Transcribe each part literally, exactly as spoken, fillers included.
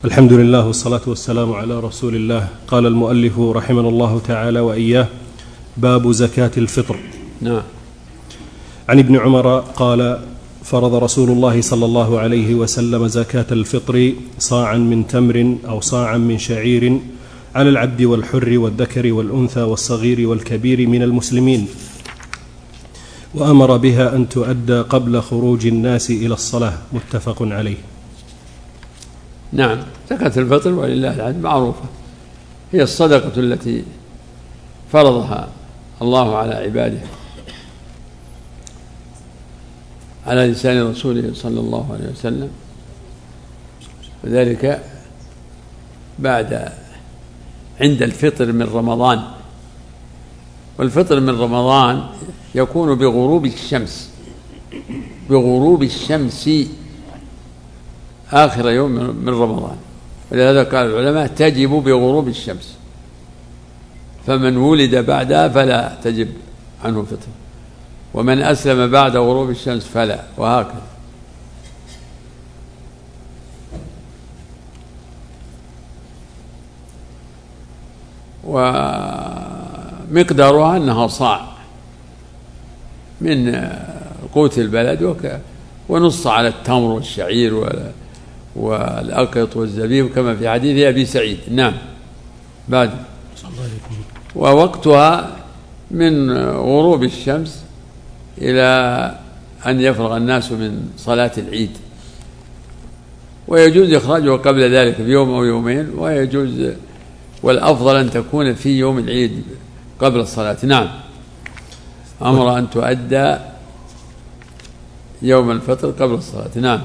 الحمد لله والصلاة والسلام على رسول الله. قال المؤلف رحمه الله تعالى وإياه: باب زكاة الفطر. نعم. عن ابن عمر قال: فرض رسول الله صلى الله عليه وسلم زكاة الفطر صاعا من تمر أو صاعا من شعير على العبد والحر والذكر والأنثى والصغير والكبير من المسلمين، وأمر بها أن تؤدى قبل خروج الناس إلى الصلاة. متفق عليه. نعم. زكاة الفطر ولله الحمد معروفة، هي الصدقة التي فرضها الله على عباده على لسان رسوله صلى الله عليه وسلم، وذلك بعد عند الفطر من رمضان. والفطر من رمضان يكون بغروب الشمس بغروب الشمس آخر يوم من رمضان، ولهذا قال العلماء تجب بغروب الشمس، فمن ولد بعدها فلا تجب عنه فطر، ومن أسلم بعد غروب الشمس فلا، وهكذا. ومقدارها أنها صاع من قوت البلد، ونص على التمر والشعير والأقط والزبيب كما في حديث أبي سعيد. نعم. بعد ووقتها من غروب الشمس إلى أن يفرغ الناس من صلاة العيد، ويجوز إخراجه قبل ذلك بيوم أو يومين، ويجوز والأفضل أن تكون في يوم العيد قبل الصلاة. نعم. أمر أن تؤدى يوم الفطر قبل الصلاة. نعم.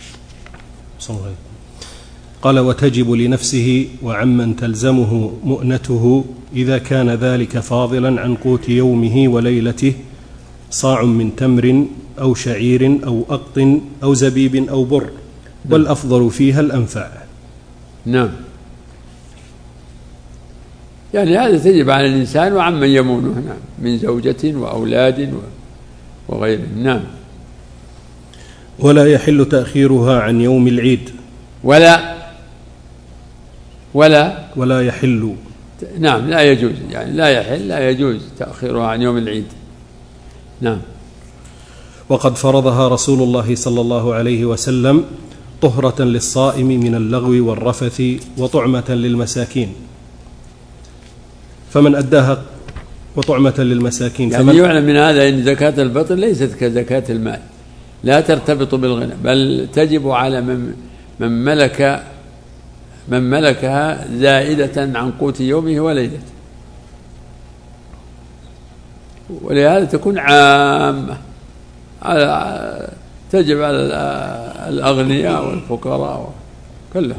قال: وتجب لنفسه وعمن تلزمه مؤنته إذا كان ذلك فاضلا عن قوت يومه وليلته صاع من تمر أو شعير أو أقط أو زبيب أو بر، والأفضل فيها الأنفع. نعم. يعني هذا تجب على الإنسان وعمن يمونه، نعم، من زوجة وأولاد وغيرهم. نعم. ولا يحل تأخيرها عن يوم العيد. ولا ولا ولا يحل. نعم، لا يجوز، يعني لا يحل لا يجوز تأخيرها عن يوم العيد. نعم. وقد فرضها رسول الله صلى الله عليه وسلم طهرة للصائم من اللغو والرفث وطعمة للمساكين، فمن أداها وطعمة للمساكين. يعني فمن يعلم من هذا أن زكاة الفطر ليست كزكاة المال، لا ترتبط بالغنى، بل تجب على من من ملك من ملكها زائدة عن قوت يومه وليلته، ولهذا تكون عامة، على تجب على الأغنياء والفقراء كلهم،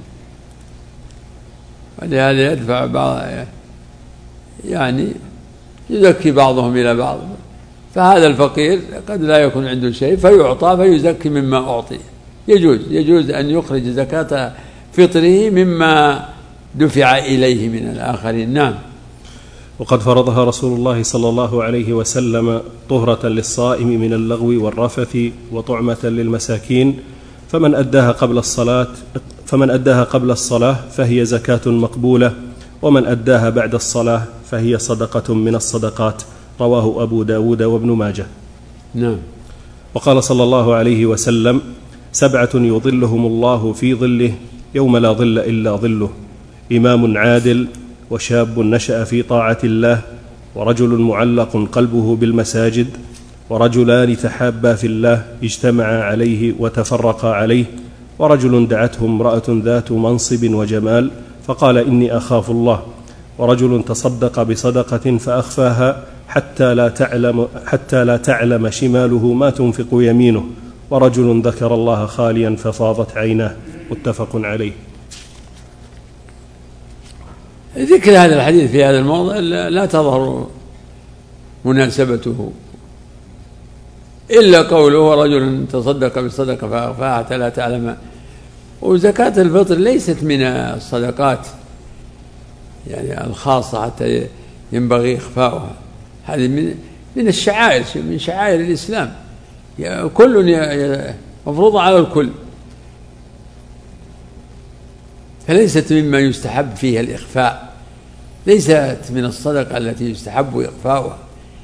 ولهذا يدفع بعض، يعني يزكي بعضهم إلى بعض، فهذا الفقير قد لا يكون عنده شيء فيعطى فيزكي مما أعطي. يجوز يجوز أن يخرج زكاة فطره مما دفع إليه من الآخرين. نعم. وقد فرضها رسول الله صلى الله عليه وسلم طهرة للصائم من اللغو والرفث وطعمة للمساكين، فمن أداها قبل الصلاة فمن أداها قبل الصلاة فهي زكاة مقبولة، ومن أداها بعد الصلاة فهي صدقة من الصدقات. رواه أبو داود وابن ماجه. نعم. وقال صلى الله عليه وسلم: سبعة يظلهم الله في ظله يوم لا ظل إلا ظله: إمام عادل، وشاب نشأ في طاعة الله، ورجل معلق قلبه بالمساجد، ورجلان تحابا في الله اجتمعا عليه وتفرقا عليه، ورجل دعته امرأة ذات منصب وجمال فقال إني أخاف الله، ورجل تصدق بصدقة فأخفاها حتى لا تعلم حتى لا تعلم شماله ما تنفق يمينه، ورجل ذكر الله خاليا ففاضت عيناه. متفق عليه. ذكر هذا الحديث في هذا الموضع لا تظهر مناسبته إلا قوله رجل تصدق بصدقة فأخفاها حتى لا تعلم. وزكاة الفطر ليست من الصدقات يعني الخاصة حتى ينبغي إخفاؤها، هذه من من الشعائر، من شعائر الإسلام، كل مفروضة على الكل. فليست مما يستحب فيها الإخفاء، ليست من الصدقة التي يستحب إخفاؤها.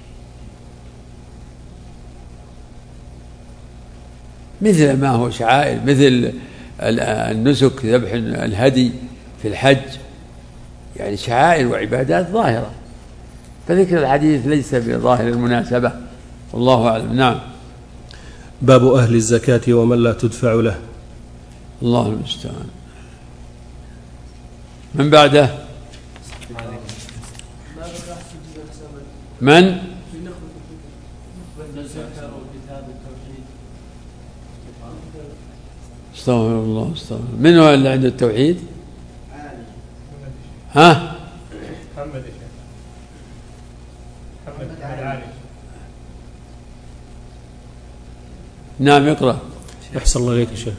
مثل ما هو شعائر، مثل النسك، ذبح الهدي في الحج، يعني شعائر وعبادات ظاهرة، فذكر الحديث ليس بظاهر المناسبة، والله أعلم. نعم. باب أهل الزكاة ومن لا تدفع له. الله المستعان. من بعده؟ من؟ استغفر الله استغفر. من هو اللي عنده التوحيد؟ ها؟ محمد محمد نعم اقرأ. أحسن الله إليك يا شيخ.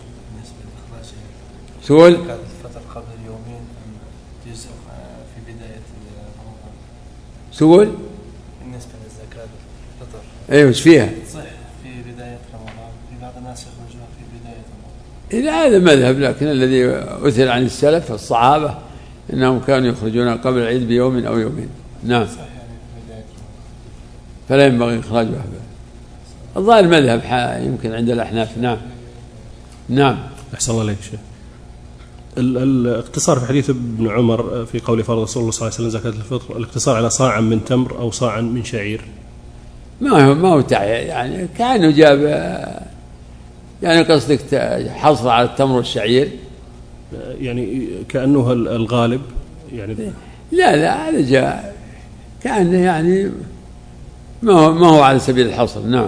سؤال الفطر قبل اليومين جزء في بداية رمضان. سؤال بالنسبة للزكاة الفطر. ايوه ايش فيها؟ صح في بداية رمضان، في بعض الناس يخرجون في بداية رمضان. إلى هذا مذهب، لكن الذي أثر عن السلف الصحابة أنهم كانوا يخرجون قبل العيد بيوم أو يومين. نعم. صح يعني في بداية رمضان. فلا ينبغي إخراجها. الظاهر مذهب يمكن عند الأحناف. نعم. نعم. أحسن الله عليك شيخ. الاقتصار في حديث ابن عمر في قول فرض رسول الله صلى الله عليه وسلم زكاة الفطر، الاقتصار على صاعا من تمر أو صاعا من شعير، ما هو ما هو يعني كأنه جاب، يعني قصدك حصر على التمر والشعير، يعني كأنه الغالب يعني. لا لا هذا جاء كأنه يعني ما هو ما هو على سبيل الحصر. نعم.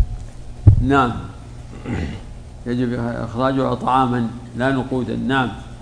نعم يجب إخراجها طعاما لا نقودا. نعم.